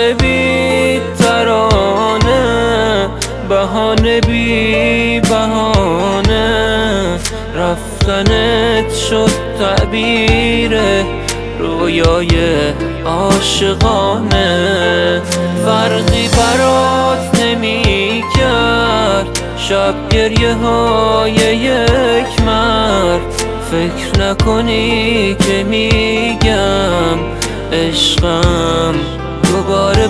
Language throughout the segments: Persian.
ترانه بی ترانه، بهانه بی بهانه، رفتنت شد تعبیر رویای عاشقانه. فرقی برات نمی کرد شب گریه های یک مرد، فکر نکنی که میگم عشقم دوباره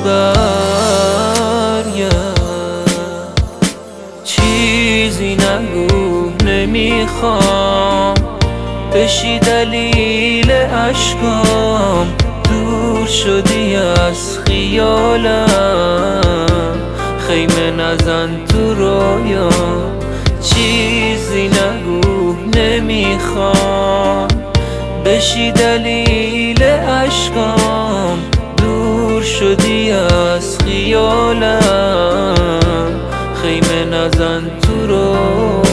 برگرد. چیزی نگو نمیخوام بشی دلیل اشکام، دور شدی از خیالم، خیمه نزن تو رویا. چیزی نگو نمیخوام بشی دلیل اشکام، دور شدی از خیالم، خیمه نزن تو رویا.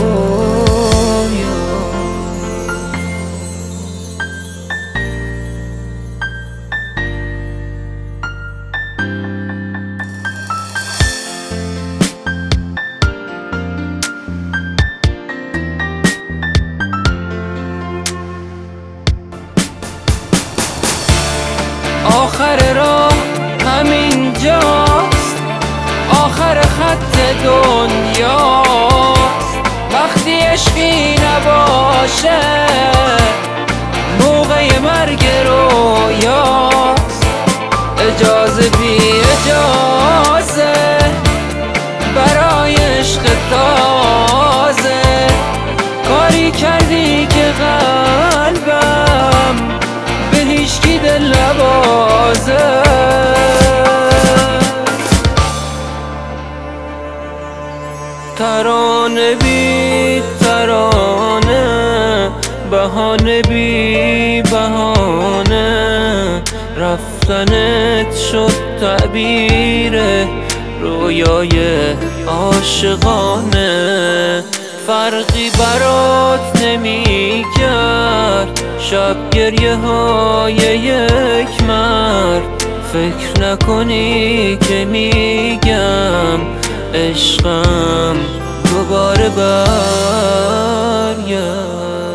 آخر راه همین جاست، آخر خط دنیاست. وقتی عشقی نباشه موقع مرگ رویاست. اجازه بی اجازه برای عشق تازه، کاری کردی که قلبم به هیچکی دل نبازه. ترانه بی ترانه، بهانه بی بهانه، رفتنت شد تعبیر رویای عاشقانه. فرقی برات نمی کرد شب گریه های یک مرد، فکر نکنی که میگم عشقم دوباره برگرد.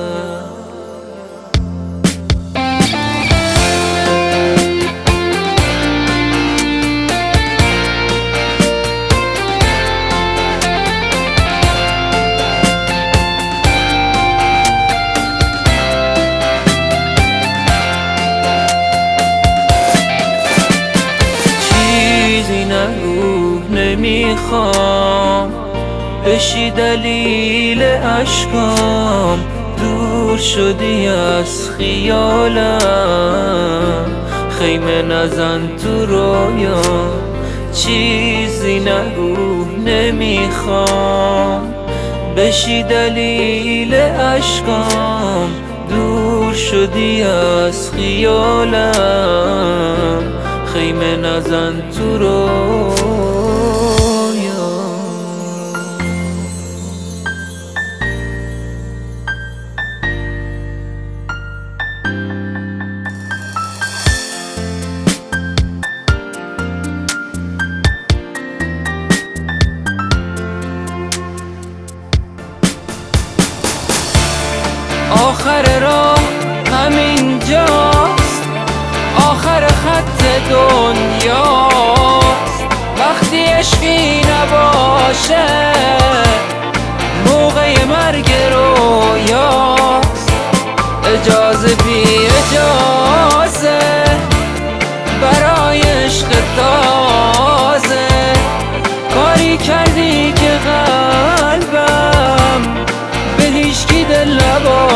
نمیخوام بشی دلیل اشکام، دور شدی از خیالم، خیمه نزن تو رویا. چیزی نگو نمیخوام بشی دلیل اشکام، دور شدی از خیالم، خیمه نزن تو رویا. آخر راه همین جاست، آخر خط دنیاست. وقتی عشقی نباشه موقع مرگ رویاست. اجازه بی اجازه برای عشق تازه، کاری کردی که قلبم به هیچکی دل نبازه.